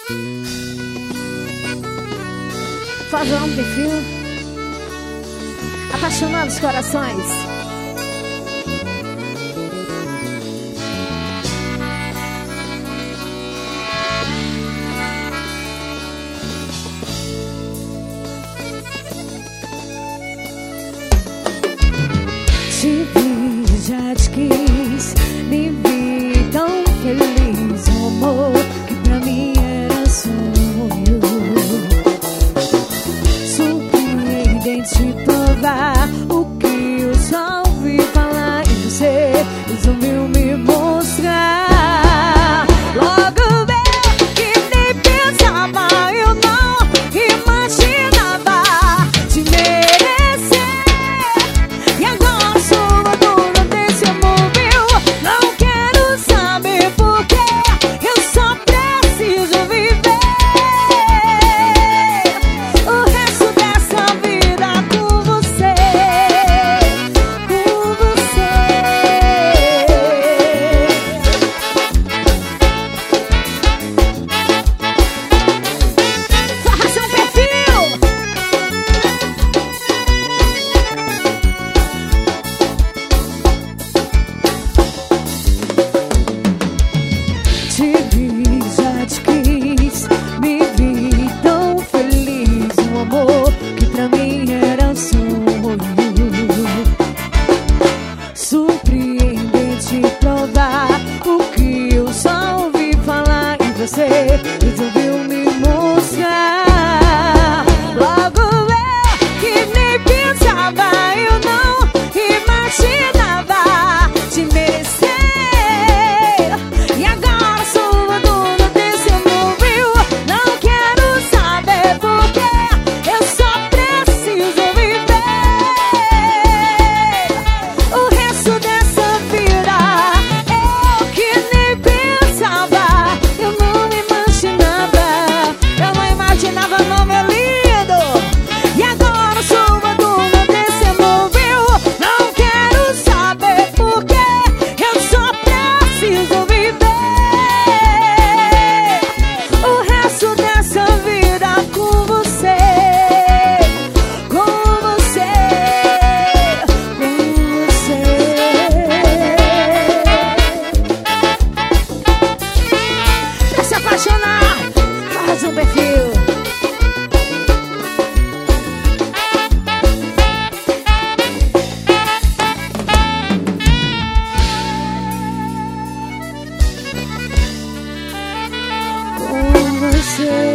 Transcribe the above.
Fazer um perfil apaixonando os corações. Te vi, já te quis, me vi tão feliz. Um amor que pra mim era sonho. Surpreendente provar o que eu só ouvi falar e você resolveu me mostrar. Logo eu que nem pensava, eu não imaginava te merecer. E agora sou a dona desse amor meu. Não quero saber por quê, eu só preciso viver o resto dessa vida com você, com você. Faça um perfil. Te vi, já te quis, me vi tão feliz. Um amor que pra mim era sonho. Surpreendente provar o que eu só ouvi falar e você resolveu me mostrar. Logo eu que nem pensava, eu não imaginava te merecer. E agora sou a dona desse amor meu. Não quero saber por quê, eu só preciso viver o resto dessa vida. Eu que nem pensava, eu não imaginava não, meu lindo. E agora sou a dona desse amor meu. Não quero saber por quê, eu só preciso viver o resto dessa vida com você, com você, com você. Pra se apaixonar, faz um perfil. Com você.